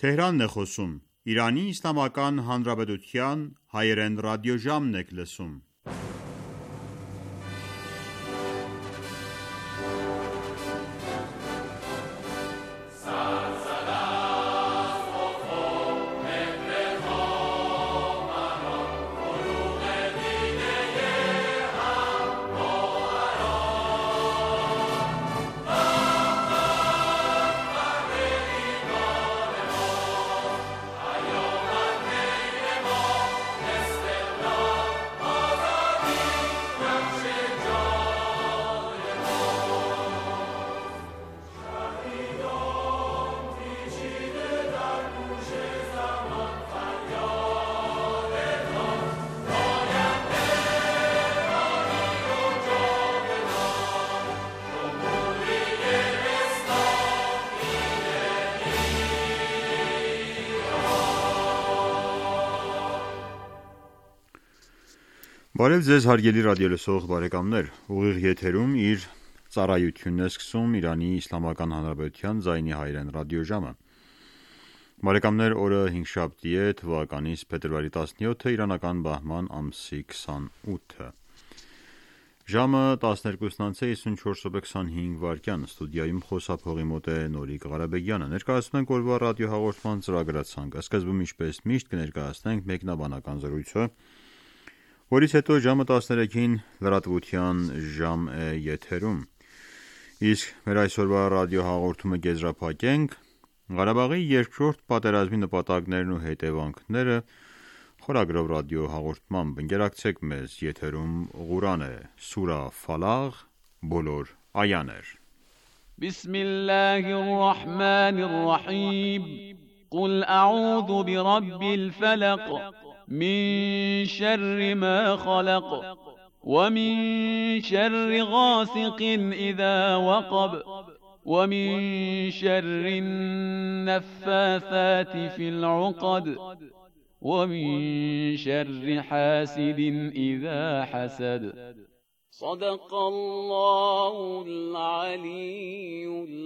Թեհրանն է խոսում, Իրանի Իսլամական Հանրապետության հայերեն ռադիոժամն եք լսում։ Բարև ձեզ հարգելի ռադիոլսող բարեկամներ, ուղիղ եթերում իր ծառայությունն է սկսում Իրանի Իսլամական Հանրապետության ձայնի հայերեն ռադիոժամը։ Բարեկամներ, օրը հինգշաբթի է, թվականից փետրվարի 17-ը, իրանական բահման ամսի 28-ը։ Ժամը 12:54:25, ստուդիայում խոսափողի մոտ է Նորիկ Ղարաբեգյանը։ Ներկայացնում ենք օրվա ռադիոհաղորդման ծրագրացանկը։ Սկզբում ինչպես միշտ կներկայացնենք մեկնաբանական զրույցը, որից հետո ժամը 13-ին լրատվության ժամ է եթերում։ Իսկ մեր այսօրվա ռադիոհաղորդումը կեզրափակենք Ղարաբաղի երկրորդ պատերազմի նպատակներն ու հետևանքները խորագրով ռադիոհաղորդմամբ։ Ընկերակցեք մեզ, եթերում Ղուրան է, սուրա Ֆալաղ, բոլոր այաներ։ Բիսմիլլահիռռահմանիռռահիմ Qul a'udhu bi rabbil falaq من شر ما خلق ومن شر غاسق إذا وقب ومن شر النفاثات في العقد ومن شر حاسد إذا حسد صدق الله العلي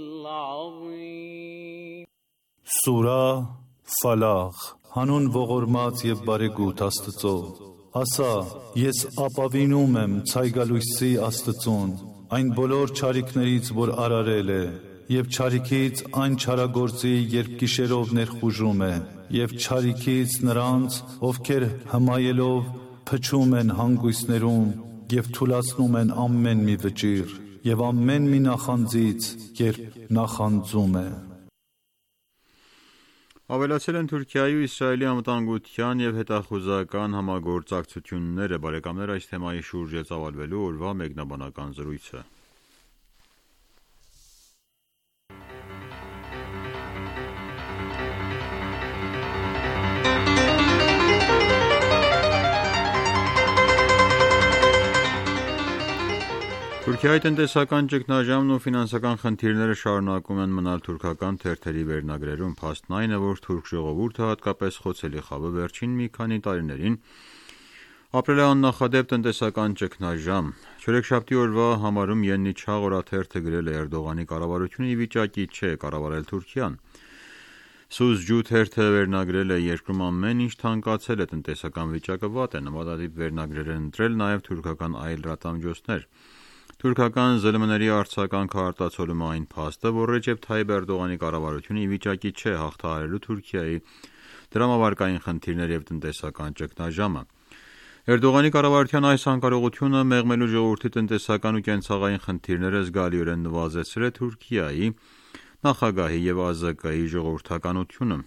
العظيم سورة فلاغ Հանուն ողորմած և բարեգութ Աստծո, ասա, ես ապավինում եմ ցայգալույսի Աստծուն, այն բոլոր չարիքներից, որ արարել է, և չարիքից այն չարագործի, երբ գիշերով ներխուժում է, և չարիքից նրանց, ովքեր հմայելով փչում են հանգույցներում և թուլացնում են ամեն մի վճիռ, և ամեն մի նախանձից, երբ նախանձում է։ Ավելացել են Թուրքիայի ու Իսրայելի անվտանգության և հետախուզական համագործակցությունները։ Բարեկամներ, այս թեմայի շուրջ է ծավալվելու օրվա մեկնաբանական զրույցը։ Թուրքիայի տնտեսական ճգնաժամն ու ֆինանսական խնդիրները շարունակում են մնալ թուրքական թերթերի վերնագրերում։ Փաստն այն է, որ թուրք ժողովուրդը, հատկապես խոցելի խավը, վերջին մի քանի տարիներին ապրել է աննախադեպ տնտեսական ճգնաժամ։ Չորեքշաբթի օրվա համարում Եննիչաղ օրաթերթը գրել է Էրդողանի կառավարությունը ի վիճակի չէ կառավարել Թուրքիան։ Սուզջու թերթը վերնագրել է երկրում ամեն ինչ թանկացել է, տնտեսական վիճակը վատ է։ Նմանատիպ վերնագրեր են ընտրել նաև թուրքական այլ լրատվամիջոցներ։ Թուրքական ԶԼՄ-ների արձագանքը արտացոլում է այն փաստը, որ Ռեջեփ Թայիփ Էրդողանի կառավարությունը ի վիճակի չէ հաղթահարելու Թուրքիայի դրամավարկային խնդիրներ և տնտեսական ճգնաժամը։ Էրդողանի կառավարության այս անկարողությունը մեղմելու ժողովրդի տնտեսական ու կենցաղային խնդիրները զգալիորեն նվազեցրել է Թուրքիայի նախագահի և ԱԶԿ-ի ժողովրդականությունը։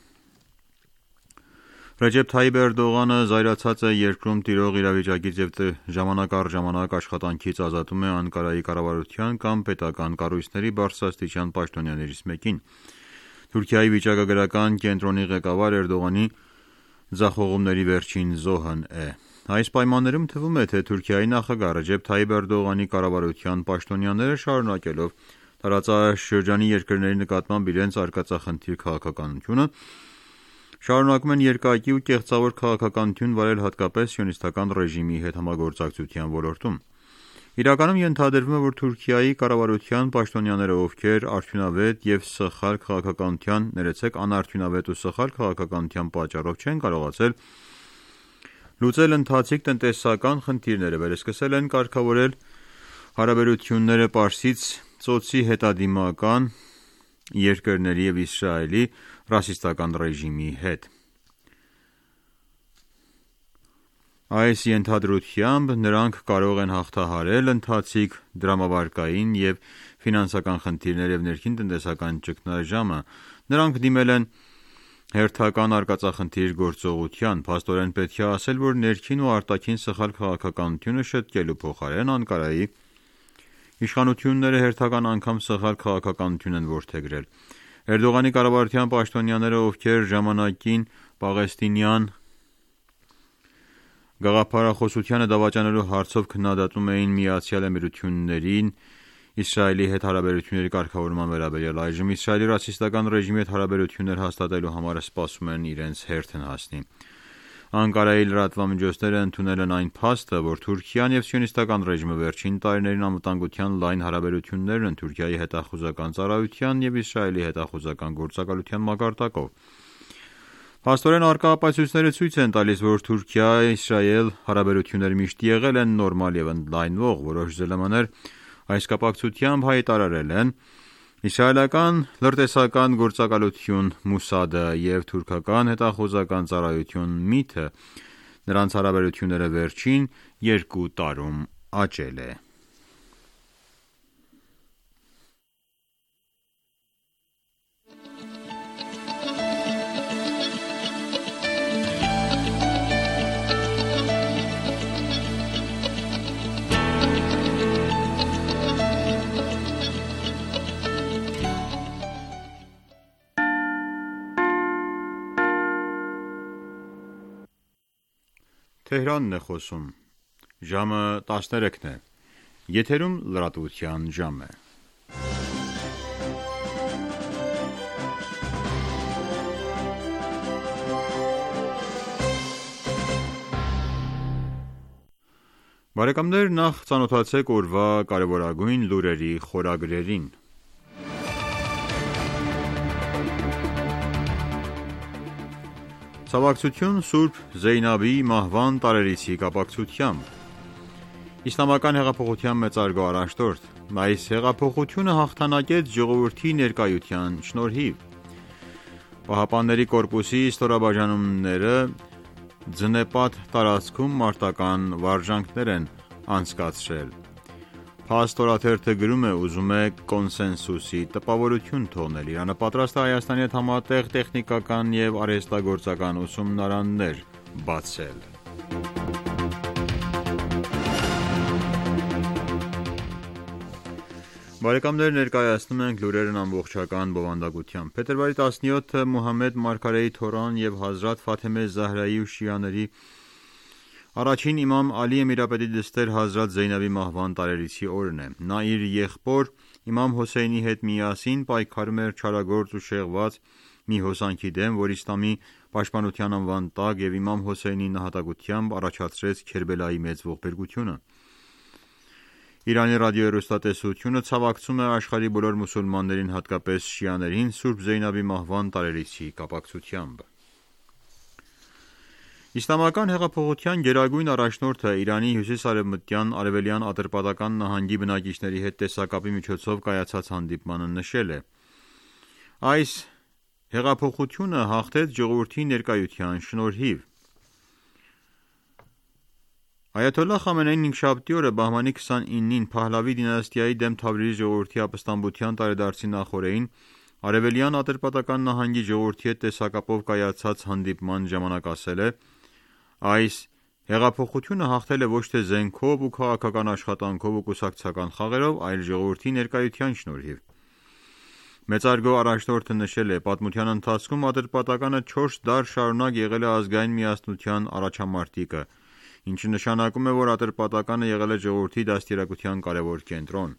Ռեջեփ Թայիփ Էրդողանը զայրացած է երկրում տիրող իրավիճակից և ժամանակ առ ժամանակ աշխատանքից ազատում է Անկարայի կառավարության կամ պետական կառույցների բարձրաստիճան պաշտոնյաներից մեկին։ Թուրքիայի վիճակագրական կենտրոնի ղեկավար Էրդողանի ձախողումների վերջին զոհն է։ Այս պայմաններում թվում է, թե Թուրքիայի նախագահ Ռեջեփ Թայիփ Էրդողանի կառավարության պաշտոնյաները շարունակելով տարածաշրջանի երկրների նկատմամբ իրենց արկածախնդիր քաղաքականությունը շարունակում են երկակի ու կեղծավոր քաղաքականություն վարել հատկապես սիոնիստական ռեժիմի հետ համագործակցության ոլորտում։ Իրականում ենթադրվում է, որ Թուրքիայի կառավարության պաշտոնյաները, ովքեր արդյունավետ եւ սխալ քաղաքականության, անարդյունավետ ու սխալ քաղաքականության պատճառով չեն կարողացել լուծել ընթացիկ տնտեսական խնդիրները, վերսկսել են կարգավորել հարաբերությունները Պարսից ծոցի հետադիմական երկրների եւ Իսրայելի ռասիստական ռեժիմի հետ։ Այս ենթադրությամբ նրանք կարող են հաղթահարել ընթացիկ դրամավարկային եւ ֆինանսական խնդիրներ եւ ներքին տնտեսական ճգնաժամը։ Նրանք դիմել են հերթական արկածախնդիր գործողության։ Փաստորեն պետք է ասել, որ ներքին ու արտաքին սխալ քաղաքականությունը շտկելու փոխարեն Անկարայի իշխանությունները հերթական անգամ սխալ քաղաքականություն են որդեգրել։ Էրդողանի կառավարության պաշտոնյաները, ովքեր ժամանակին պաղեստինյան գաղափարախոսությանը դավաճանելու հարցով քննադատում էին Միացյալ Էմիրություններին Իսրայելի հետ հարաբերությունների կարգավորման վերաբերյալ, այժմ Իսրայելի ռասիստական ռեժիմի հետ հարաբերություններ հաստատելու համար սպասում են իրենց հերթն հասնի։ Անկարայի լրատվամիջոցները ընդունել են այն փաստը, որ Թուրքիան եւ սիոնիստական ռեժիմը վերջին տարիներին անվտանգության լայն հարաբերություններն են Թուրքիայի հետախուզական ծառայության եւ Իսրայելի հետախուզական գործակալության մակարդակով։ Փաստորեն առկա ապացույցները ցույց են տալիս, որ Թուրքիա-Իսրայել հարաբերությունները միշտ եղել են նորմալ եւ ընդլայնվող։ Որոշ ԶԼՄ-ներ այս կապակցությամբ հայտարարել են իսրայելական լրտեսական գործակալություն Մոսադը եւ թուրքական հետախուզական ծառայություն ՄԻԹ-ը նրանց հարաբերությունները վերջին 2 տարում աճել է։ Թեհրանն է խոսում։ Ժամը 13-ն է։ Եթերում լրատվության ժամ է։ Բարեկամներ, նախ ծանոթացեք օրվա կարևորագույն լուրերի խորագրերին։ Ցավակցություն Սուրբ Զեյնաբի մահվան տարելիցի կապակցությամբ։ Իսլամական հեղափոխության մեծարգո առաջնորդ։ Այս հեղափոխությունը հաղթանակեց ժողովրդի ներկայության շնորհիվ։ Պահապանների կորպուսի ստորաբաժանումները ձնեպատ տարածքում մարտական վարժանքներ են անցկացրել։ Փաստորաթերթը գրում է, ուզում է կոնսենսուսի տպավորություն թողնել։ Իրանը պատրաստ է Հայաստանի հետ համատեղ տեխնիկական եւ արհեստագործական ուսումնարաններ բացել։ Բարեկամներ, ներկայացնում ենք լուրերն ամբողջական բովանդակությամբ։ Փետրվարի 17-ը Մուհամմեդ Մարգարեի թոռան եւ Հազրաթ Ֆաթեմե Զահրայի ու շիաների առաջին իմամ Ալի Էմիրապետի դստեր Հազրաթ Զեյնաբի մահվան տարելիցի օրն է։ Նա իր եղբոր իմամ Հոսեյնի հետ միասին պայքարում էր չարագործ ու շեղված մի հոսանքի դեմ, որ իսլամի պաշտպանության անվան տակ եւ իմամ Հոսեյնի նահատակությամբ առաջացրեց Քերբելայի մեծ ողբերգությունը։ Իրանի ռադիոհեռուստատեսությունը ցավակցում է աշխարհի բոլոր մուսուլմաններին, հատկապես շիաներին, Սուրբ Զեյնաբի մահվան տարելիցի կապակցությամբ։ Իսլամական հեղափոխության գերագույն առաջնորդը Իրանի հյուսիս-արևմտյան արևելյան Ատրպատական նահանգի բնակիչների հետ տեսակապի միջոցով կայացած հանդիպմանը նշել է. այս հեղափոխությունը հաղթեց ժողովրդի ներկայության շնորհիվ։ Այաթոլլահ Խամենեին հինգշաբթի օրը բահմանի 29-ին Փահլավի դինաստիայի դեմ Թավրիզի ժողովրդի ապստամբության տարեդարձի նախօրեին արևելյան Ատրպատական նահանգի ժողովրդի հետ տեսակապով կայացած հանդիպման ժամանակ ասել է. այս հեղափոխությունը հաղթել է ոչ թե զենքով ու քաղաքական աշխատանքով ու կուսակցական խաղերով, այլ ժողովրդի ներկայության շնորհիվ։ Մեծարգո առաջնորդը նշել է. պատմության ընթացքում Ատրպատականը 4 դար շարունակ եղել է ազգային միասնության առաջամարտիկը, ինչը նշանակում է, որ Ատրպատականը եղել է ժողովրդի դաստիարակության կարևոր կենտրոն։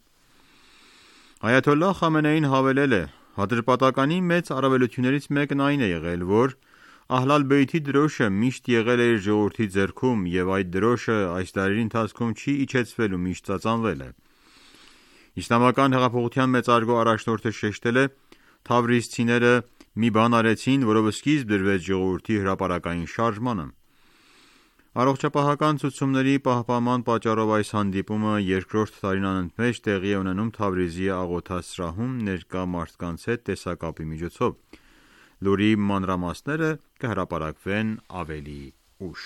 Այաթոլլահ Խամենեին հավելել է. Ատրպատականի մեծ առավելություններից մեկն այն է եղել, որ Ահլալ Բեյթի դրոշը միշտ եղել է իր ժողովրդի ձեռքում և այդ դրոշը այս դարերի ընթացքում չի իջեցվել ու միշտ ծածանվել է։ Իսլամական հեղափոխության մեծարգո առաջնորդը շեշտել է. Թավրիզցիները մի բան արեցին, որով սկիզբ դրվեց ժողովրդի հրապարակային շարժմանը։ Առողջապահական ցուցումների պահպանման պատճառով այս հանդիպումը երկրորդ տարին անընդմեջ տեղի է ունենում Թավրիզի աղոթասրահում ներկա մարդկանց հետ տեսակապի միջոցով։ Լուրի մանրամասները կհրապարակվեն ավելի ուշ։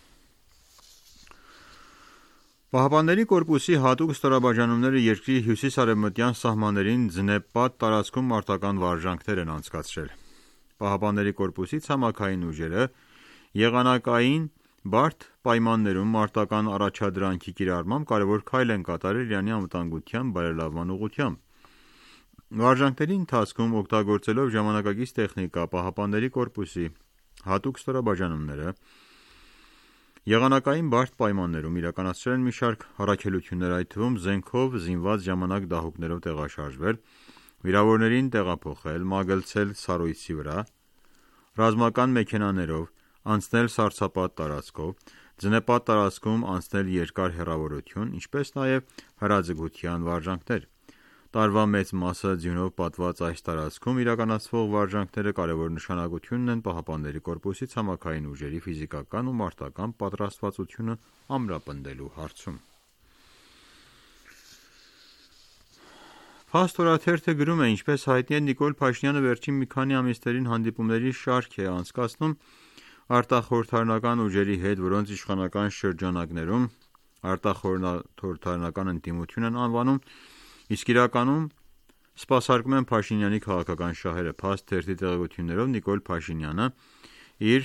ԻՀՊԿ-ի հատուկ ստորաբաժանումները երկրի հյուսիս-արևմտյան սահմաններին ձնեպատ տարածքում մարտական վարժանքներ են անցկացրել։ ԻՀՊԿ-ի ցամաքային ուժերը եղանակային բարդ պայմաններում մարտական առաջադրանքի կիրառմամբ կարևոր քայլ են կատարել Իրանի անվտանգության բարելավման ուղղությամբ։ Վարժանքների ընթացքում օգտագործելով ժամանակակից տեխնիկա ԻՀՊԿ-ի հատուկ ստորաբաժանումները եղանակային բարդ պայմաններում իրականացրել են մի շարք առաքելություններ, այդ թվում զենքով զինված ժամանակ դահուկներով տեղաշարժվել, վիրավորներին տեղափոխել, մագլցել սառույցի վրա, ռազմական մեքենաներով անցնել սառցապատ տարածքով, ձնեպատ տարածքում անցնել երկար հեռավորություն, ինչպես նաև հրաձգության վարժանքներ։ Տարվա մեծ մասը ձյունով պատված այս տարածքում իրականացվող վարժանքները կարևոր նշանակություն ունեն ԻՀՊԿ-ի ցամաքային ուժերի ֆիզիկական ու մարտական պատրաստվածությունը ամրապնդելու հարցում։ Փաստ օրաթերթը գրում է. ինչպես հայտնի է, Նիկոլ Փաշինյանը վերջին մի քանի ամիսներին հանդիպումների շարք է անցկացնում արտախորհրդարանական ուժերի հետ, որոնց իշխանական շրջանակներում արտախորհրդարանական ընդդիմություն են անվանում, իսկ իրականում սպասարկում են Փաշինյանի քաղաքական շահերը։ Փաստ թերթի տեղեկություններով Նիկոլ Փաշինյանը իր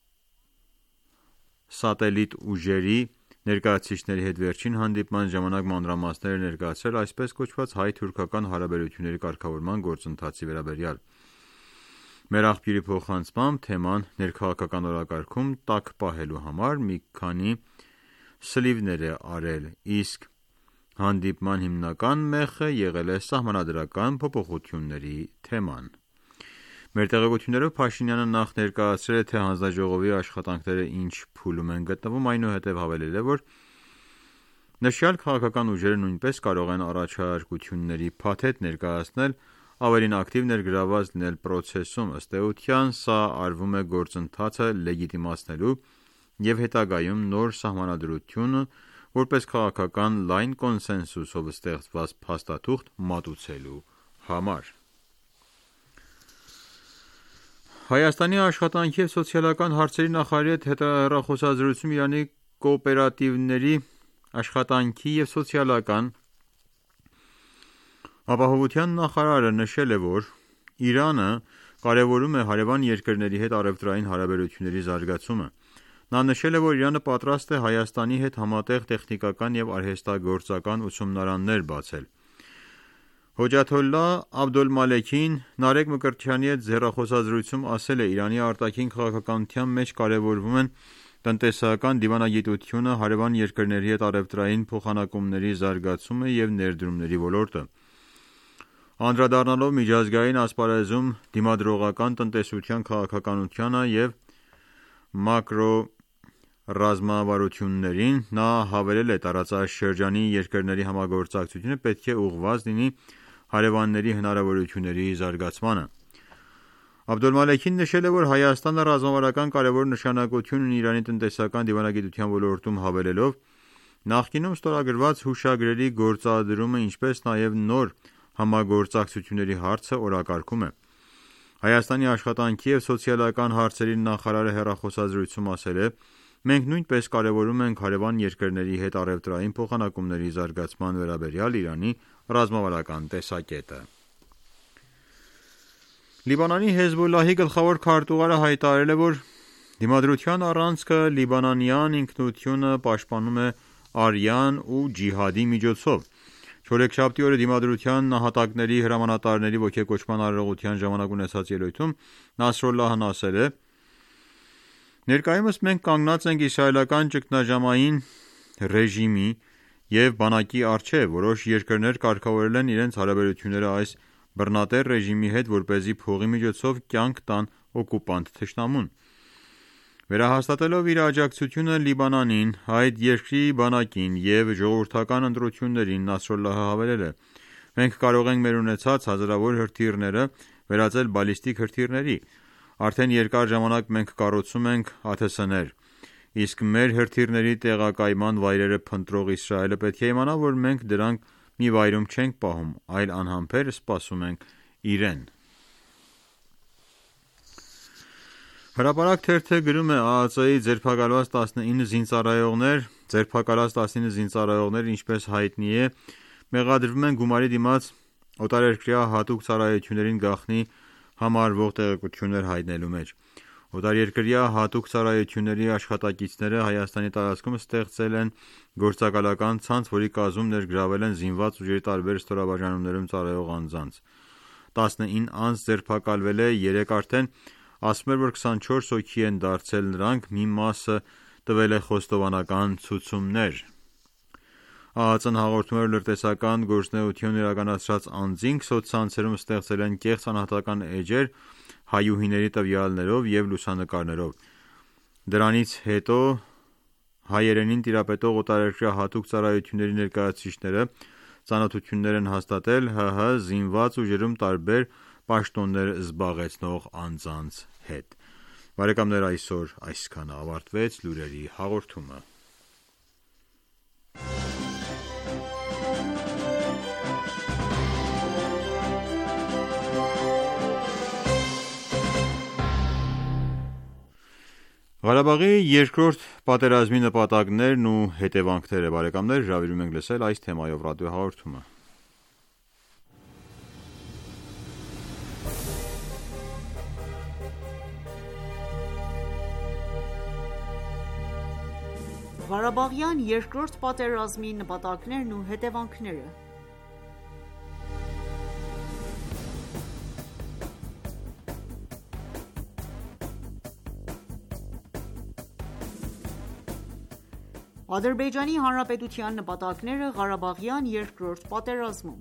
սատելիտ ուժերի ներկայացուցիչների հետ վերջին հանդիպման ժամանակ մանրամասներ է ներկայացրել այսպես կոչված հայ-թուրքական հարաբերությունների կարգավորման գործընթացի վերաբերյալ։ Մեր աղբյուրի փոխանցմամբ թեման ներքաղաքական օրակարգում տաք պահելու համար մի քանի սլիվներ է արել, իսկ հանդիպման հիմնական մեխը եղել է սահմանադրական փոփոխությունների թեման։ Մեր տեղեկություններով Փաշինյանը նախ ներկայացրել է, թե հանձնաժողովի աշխատանքները ինչ փուլում են գտնվում, այնուհետև հավելել է, որ նշյալ քաղաքական ուժերը նույնպես կարող են առաջարկությունների փաթեթ ներկայացնել, ավելին ակտիվ ներգրավված լինել պրոցեսում։ Ըստ էության, սա արվում է գործընթացը լեգիտիմացնելու և հետագայում նոր սահմանադրությունը որպես քաղաքական լայն կոնսենսուսով ստեղծված փաստաթուղթ մատուցելու համար։ Հայաստանի աշխատանքի և սոցիալական հարցերի նախարարի հետ հեռախոսազրույցում Իրանի կոոպերատիվների աշխատանքի և սոցիալական ապահովության նախարարը նշել է, որ Իրանը կարևորում է հարևան երկրների հետ առևտրային հարաբերությունների զարգացումը։ Նա նշել է, որ Իրանը պատրաստ է Հայաստանի հետ համատեղ տեխնիկական և արհեստագործական ուսումնարաններ բացել։ Հոջաթոլլահ Աբդոլմալեքին Նարեկ Մկրտչյանի հետ հեռախոսազրույցում ասել է. Իրանի արտաքին քաղաքականության մեջ կարևորվում են տնտեսական դիվանագիտությունը, հարևան երկրների հետ առևտրային փոխանակումների զարգացումը և ներդրումների ոլորտը։ Անդրադառնալով միջազգային ասպարեզում դիմադրողական տնտեսության քաղաքականությանը և մակրոռազմավարություններին, նա հավելել է. տարածաշրջանի երկրների համագործակցությունը պետք է ուղղված լինի հարևանների հնարավորությունների զարգացմանը։ Աբդոլմալեքին նշել է, որ Հայաստանը ռազմավարական կարևոր նշանակություն ունի Իրանի տնտեսական դիվանագիտության ոլորտում, հավելելով. նախկինում ստորագրված հուշագրերի գործադրումը, ինչպես նաև նոր համագործակցությունների հարցը օրակարգում է։ Հայաստանի աշխատանքի և սոցիալական հարցերի նախարարը հեռախոսազրույցում ասել է. մենք նույնպես կարևորում ենք հարևան երկրների հետ առևտրային փոխանակումների զարգացման վերաբերյալ Իրանի ռազմավարական տեսակետը։ Լիբանանի Հեզբոլլահի գլխավոր քարտուղարը հայտարարել է, որ դիմադրության առանցքը լիբանանյան ինքնությունը պաշտպանում է արյան ու ջիհադի միջոցով։ Չորեքշաբթի օրը Դիմադրության նահատակների հրամանատարների ոգեկոչման արարողության ժամանակ ունեցած ելույթում Նասրոլլահն ասել է. ներկայումս մենք կանգնած ենք իսրայելական ճգնաժամային ռեժիմի և բանակի առջև, որոշ երկրներ կարգավորել են իրենց հարաբերությունները այս բռնատեր ռեժիմի հետ, որպեսզի փողի միջոցով կյանք տան օկուպանտ թշնամուն։ Վերահաստատելով իր աջակցությունը Լիբանանին, այդ երկրի բանակին և ժողովրդական ընտրություններին, Նասրալլահը հավելել է. «Մենք կարող ենք մեր ունեցած հազարավոր հրթիռները վերածել բալիստիկ հրթիռների: Արդեն երկար ժամանակ մենք կառուցում ենք ԱԹՍ-ներ, իսկ մեր հրթիռների տեղակայման վայրերը փնտրող Իսրայելը պետք է իմանա, որ մենք դրանք մի վայրում չենք պահում, այլ անհամբեր սպասում ենք իրեն»: Հրապարակ թերթը գրում է. ԱԱԾ-ի ձերբակալված 19 զինծառայողներ, ինչպես հայտնի է, մեղադրվում են գումարի դիմաց օտարերկրյա հատուկ ծառայություններին գաղտնի համարվող տեղեկություններ հայտնելու մեջ: Օտարերկրյա հատուկ ծառայությունների աշխատակիցները Հայաստանի տարածքում ստեղծել են գործակալական ցանց, որի կազմում ներգրավել են զինված ուժերի տարբեր ստորաբաժանումներում ծառայող անձանց: 19 անձ ձերբակալվել է, 3 արդեն: Ասվում էր, որ 24 հոգի են դարձել նրանք, մի մասը տվել է խոստովանական ցուցումներ: ԱԱԾ-ն հաղորդում է, որ լրտեսական գործունեություն իրականացրած անձինք սոցցանցերում ստեղծել են կեղծ անհատական էջեր հայուհիների տվյալներով և լուսանկարներով: Դրանից հետո հայերենին տիրապետող օտարերկրյա հատուկ ծառայությունների ներկայացուցիչները ծանոթություններ են հաստատել ՀՀ զինված ուժերում տարբեր պաշտոններ զբաղեցնող անձանց հետ: Այսօր այսքանը, ավարտվեց լուրերի հաղորդումը: Ղարաբաղի երկրորդ պատերազմի նպատակներն ու հետևանքները հրավիրում ենք լսել այս թեմայով ռադիոհաղորդումը: Ղարաբաղյան երկրորդ պատերազմի նպատակներն ու հետևանքները Ադրբեջանի Հանրապետության նպատակները Ղարաբաղյան երկրորդ պատերազմում: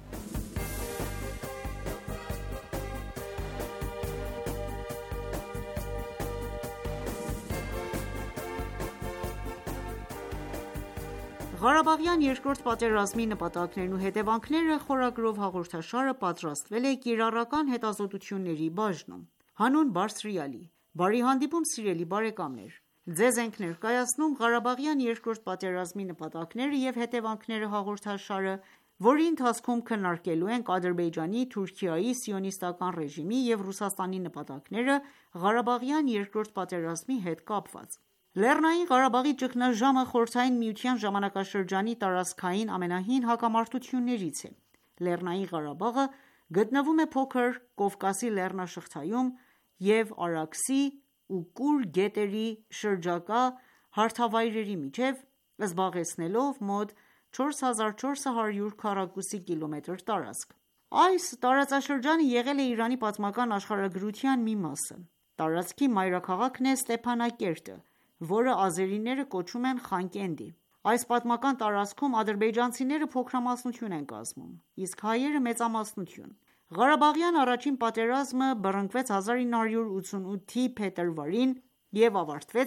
Ղարաբաղյան երկրորդ պատերազմի նպատակներն ու հետևանքները խորագրով հաղորդաշարը պատրաստվել է կիրառական հետազոտությունների բաժնում: Հանուն Բարձրյալի Բարի հանդիպում սիրելի բարեկամներ: Ձեզ ենք ներկայացնում Ղարաբաղյան երկրորդ պատերազմի նպատակները և հետևանքները հաղորդաշարը, որի ընթացքում քննարկելու ենք Ադրբեջանի, Թուրքիայի, Սիոնիստական ռեժիմի և Ռուսաստանի նպատակները Ղարաբաղյան երկրորդ պատերազմի հետ կապված: Լեռնային Ղարաբաղի ճգնաժամը Խորհրդային Միության ժամանակաշրջանի տարածքային ամենահին հակամարտություններից է: Լեռնային Ղարաբաղը գտնվում է Փոքր Կովկասի լեռնաշղթայում և Արաքսի ու Կուր գետերի շրջակա հարթավայրերի միջև, զբաղեցնելով մոտ 4400 քառակուսի կիլոմետր տարածք: Այս տարածաշրջանը եղել է Իրանի պատմական աշխարհագրության մի մասը: Տարածքի մայրաքաղաքն է Ստեփանակերտը, որը ազերիները կոչում են Խանկենդի: Այս պատմական տարածքում ադրբեջանցիները փոքրամասնություն են կազմում, իսկ հայերը մեծամասնություն: Ղարաբաղյան առաջին պատերազմը բռնկվեց 1988-ի փետրվարին և ավարտվեց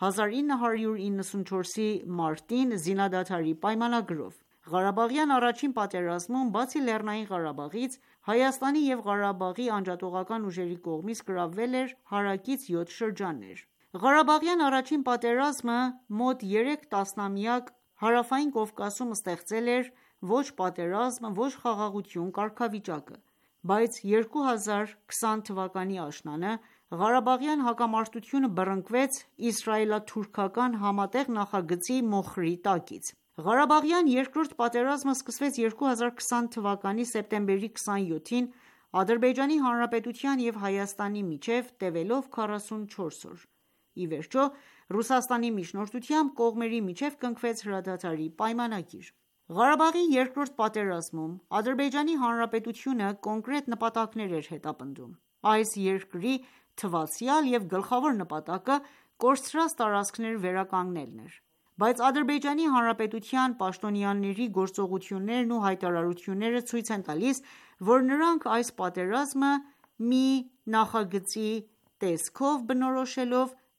1994-ի մարտին զինադադարի պայմանագրով: Ղարաբաղյան առաջին պատերազմում, բացի Լեռնային Ղարաբաղից, Հայաստանի և Ղարաբաղի անջատողական ուժերի կողմից գրավվել էր հարակից 7 շրջաններ: Ղարաբաղյան առաջին պատերազմը մոտ 3 տասնամյակ Հարավային Կովկասում ստեղծել էր «ոչ պատերազմ, ոչ խաղաղություն» կարգավիճակը, բայց 2020 թվականի աշնանը Ղարաբաղյան հակամարտությունը բռնկվեց իսրայելо-թուրքական համատեղ նախագծի մոխրի տակից: Ղարաբաղյան երկրորդ պատերազմը սկսվեց 2020 թվականի սեպտեմբերի 27-ին Ադրբեջանի Հանրապետության և Հայաստանի միջև, տևելով 44 օր: Ի վերջո, Ռուսաստանի միջնորդությամբ կողմերի միջև կնքվեց հրադադարի պայմանագիր: Ղարաբաղի երկրորդ պատերազմում Ադրբեջանի Հանրապետությունը կոնկրետ նպատակներ էր հետապնդում: Այս երկրի թվացյալ և գլխավոր նպատակը կորցրած տարածքներ վերականգնելն էր: Բայց Ադրբեջանի Հանրապետության պաշտոնյաների գործողություններն ու հայտարարությունները ցույց են տալիս, որ նրանք այս պատերազմը մի նախագծի տեսքով բնորոշելով,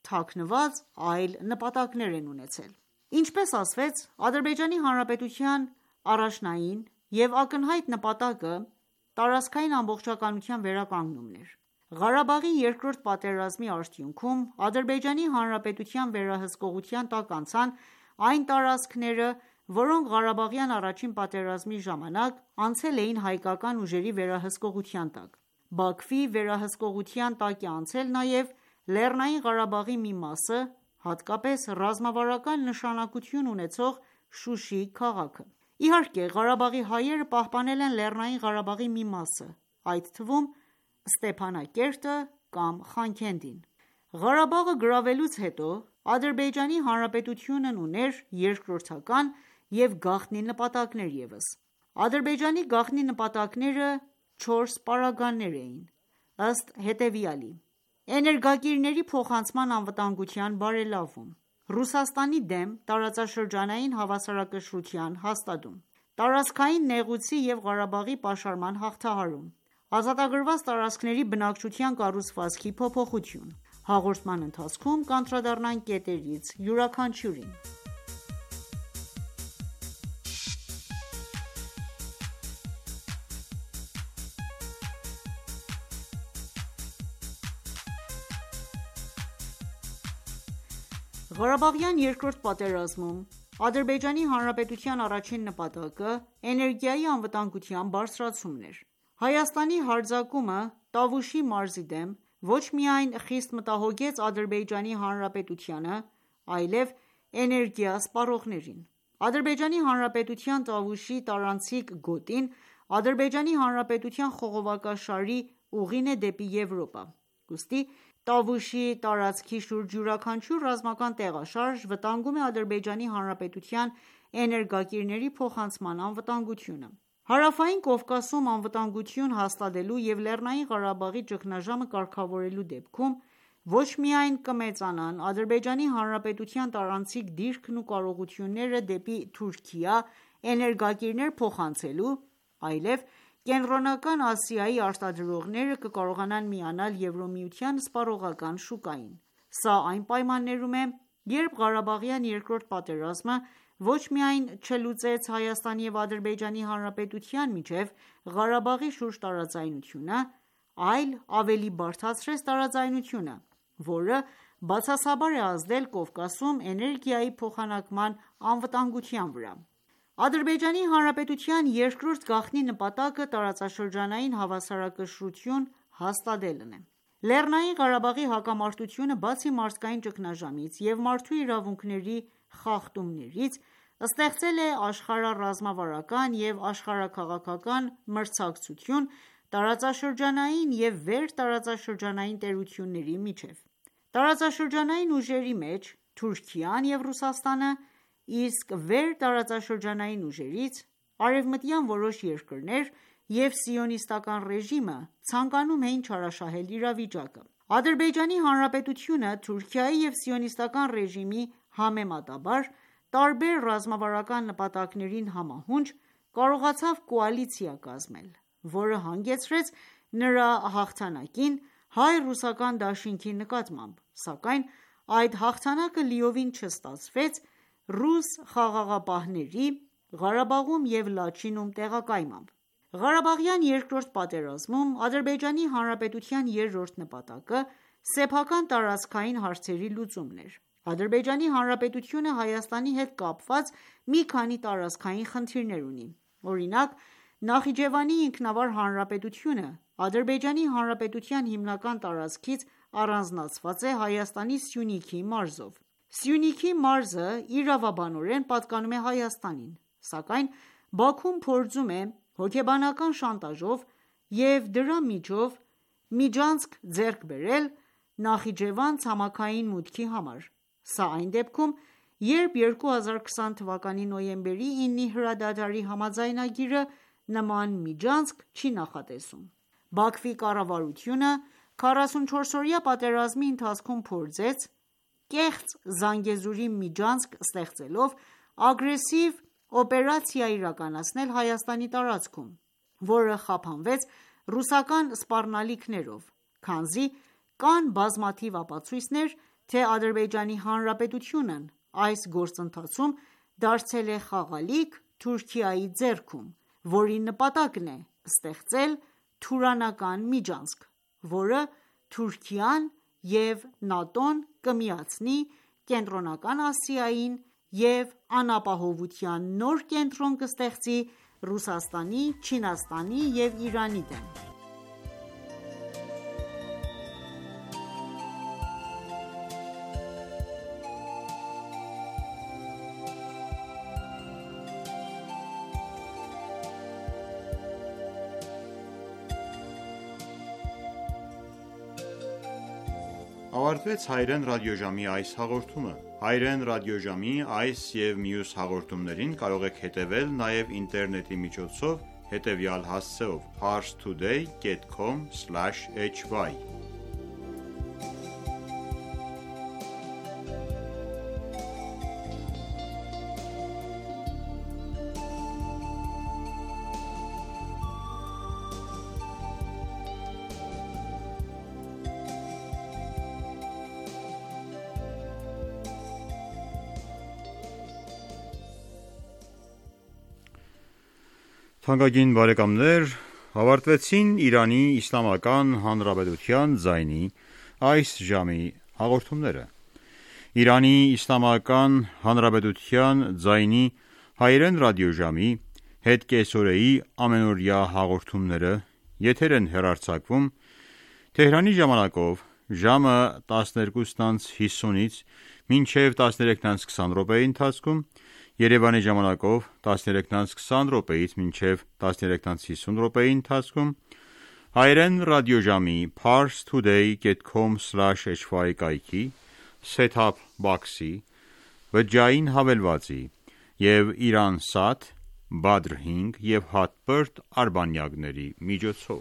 թաքնված այլ նպատակներ են ունեցել։ Ինչպես ասվեց, Ադրբեջանի Հանրապետության առաջնային և ակնհայտ նպատակը տարածքային ամբողջականության վերականգնումն էր։ Ղարաբաղի երկրորդ պատերազմի արդյունքում Ադրբեջանի Հանրապետության վերահսկողության տակ անցան այն տարածքները, որոնք Ղարաբաղյան առաջին պատերազմի ժամանակ անցել էին հայկական ուժերի վերահսկողության տակ։ Բաքվի վերահսկողության տակ է անցել նաև Լեռնային Ղարաբաղի մի մասը, հատկապես ռազմավարական նշանակություն ունեցող Շուշի քաղաքը։ Իհարկե, Ղարաբաղի հայերը պահպանել են Լեռնային Ղարաբաղի մի մասը, այդ թվում Ստեփանակերտը կամ Խանքենդին։ Ղարաբաղը գրավելուց հետո Ադրբեջանի Հանրապետությունն ուներ երկրորդական և գաղտնի նպատակներ ևս։ Ադրբեջանի գաղտնի նպատակները 4 պարագաներ էին, ըստ հետևյալի. էներգակիրների փոխանցման անվտանգության բարելավում, Ռուսաստանի դեմ տարածաշրջանային հավասարակշռության հաստատում, տարածքային նեղուցի և Ղարաբաղի պաշարման հաղթահարում, ազատագրված տարածքների բնակչության կառուցվածքի փոփոխություն։ Հաղորդման ընթացքում կանդրադառնանք կետերից յուրաքանչյուրին։ Ղարաբաղյան երկրորդ պատերազմում Ադրբեջանի Հանրապետության առաջին նպատակը էներգիայի անվտանգության բարձրացումն էր։ Հայաստանի հարձակումը Տավուշի մարզի դեմ ոչ միայն խիստ մտահոգեց Ադրբեջանի Հանրապետությանը, այլև էներգիա սպառողներին։ Ադրբեջանի Հանրապետության Տավուշի տարանցիկ գոտին Ադրբեջանի Հանրապետության խողովակաշարի ուղին է դեպի Եվրոպա։ Ուստի Տավուշի տարածքի շուրջ յուրաքանչյուր ռազմական տեղաշարժ վտանգում է Ադրբեջանի Հանրապետության էներգակիրների փոխանցման անվտանգությունը։ Հարավային Կովկասում անվտանգություն հաստատելու և Լեռնային Ղարաբաղի ճգնաժամը կարգավորելու դեպքում ոչ միայն կմեծանան Ադրբեջանի Հանրապետության տարանցիկ դիրքն ու կարողությունները դեպի Թուրքիա էներգակիրներ փոխանցելու, այլև Կենտրոնական Ասիայի արտադրողները կկարողանան միանալ Եվրամիության սպառողական շուկային։ Սա այն պայմաններում է, երբ Ղարաբաղյան երկրորդ պատերազմը ոչ միայն չլուծեց Հայաստանի և Ադրբեջանի Հանրապետության միջև Ղարաբաղի շուրջ տարաձայնությունը, այլ ավելի բարդացրեց տարաձայնությունը, որը բացասաբար է ազդել Կովկասում էներգիայի փոխանակման անվտանգության վրա։ Ադրբեջանի Հանրապետության երկրորդ գաղտնի նպատակը տարածաշրջանային հավասարակշռություն հաստատելն է։ Լեռնային Ղարաբաղի հակամարտությունը բացի մարդկային ճգնաժամից և մարդու իրավունքների խախտումներից, ստեղծել է աշխարհառազմավարական և աշխարհաքաղաքական մրցակցություն տարածաշրջանային և վերտարածաշրջանային տերությունների միջև։ Տարածաշրջանային ուժերի մեջ Թուրքիան և Ռուսաստանը, իսկ վերտարածաշրջանային ուժերից արևմտյան որոշ երկրներ և սիոնիստական ռեժիմը ցանկանում էին չարաշահել իրավիճակը։ Ադրբեջանի Հանրապետությունը Թուրքիայի և սիոնիստական ռեժիմի համեմատաբար տարբեր ռազմավարական նպատակներին համահունչ կարողացավ կոալիցիա կազմել, որը հանգեցրեց նրա հաղթանակին հայ-ռուսական դաշինքի նկատմամբ, սակայն այդ հաղթանակը լիովին չստացվեց ռուս խաղաղապահների Ղարաբաղում և Լաչինում տեղակայմամբ։ Ղարաբաղյան երկրորդ պատերազմում Ադրբեջանի Հանրապետության երրորդ նպատակը սեփական տարածքային հարցերի լուծումն էր։ Ադրբեջանի Հանրապետությունը Հայաստանի հետ կապված մի քանի տարածքային խնդիրներ ունի։ Օրինակ, Նախիջևանի ինքնավար հանրապետությունը Ադրբեջանի Հանրապետության հիմնական տարածքից առանձնացված է Հայաստանի Սյունիքի մարզով։ Սյունիքի մարզը իրավաբանորեն պատկանում է Հայաստանին, սակայն Բաքուն փորձում է հոգեբանական շանտաժով և դրա միջով միջանցք ձեռք բերել Նախիջևան ցամաքային մուտքի համար։ Սա այն դեպքում, երբ 2020 թվականի նոյեմբերի 9-ի հրադադարի համաձայնագիրը նման միջանցք չի նախատեսում։ Բաքվի կառավարությունը 44-օրյա պատերազմի ընթացքում փորձեց կեղծ Զանգեզուրի միջանցք ստեղծելով ագրեսիվ օպերացիա իրականացնել Հայաստանի տարածքում, որը խափանվեց ռուսական սպառնալիքներով, քանզի կան բազմաթիվ ապացույցներ, թե Ադրբեջանի Հանրապետությունն այս գործընթացում դարձել է խաղալիք Թուրքիայի ձեռքում, որի նպատակն է ստեղծել թուրանական միջանցք, որը Թուրքիան և ՆԱՏՕ-ն կմիացնի Կենտրոնական Ասիային և անապահովության նոր կենտրոն կստեղծի Ռուսաստանի, Չինաստանի և Իրանի դեմ: Ավարտվեց Հայրեն ռադիոժամի այս հաղորդումը: Հայրեն ռադիոժամի այս և մյուս հաղորդումներին կարող եք հետևել նաև ինտերնետի միջոցով հետևյալ հասցեով՝ parstoday.com/hy Թանկագին բարեկամներ, ավարտվեցին Իրանի Իսլամական Հանրապետության ձայնի այս ժամի հաղորդումները: Իրանի Իսլամական Հանրապետության ձայնի հայրեն ռադիոժամի հետկեսօրեի ամենօրյա հաղորդումները եթեր են հեռարձակվում Թեհրանի ժամանակով ժամը 12:50-ից մինչև 13:20 ընթացքում, Երևանի ժամանակով 13:20-ից մինչև 13:50 ընթացքում, հայրեն ռադիոժամի parstoday.com/hy կայքի, set-top box-ի, բջջային հավելվածի և Իրան-Սատ, Badr 5 և հատբերդ արբանյակների միջոցով: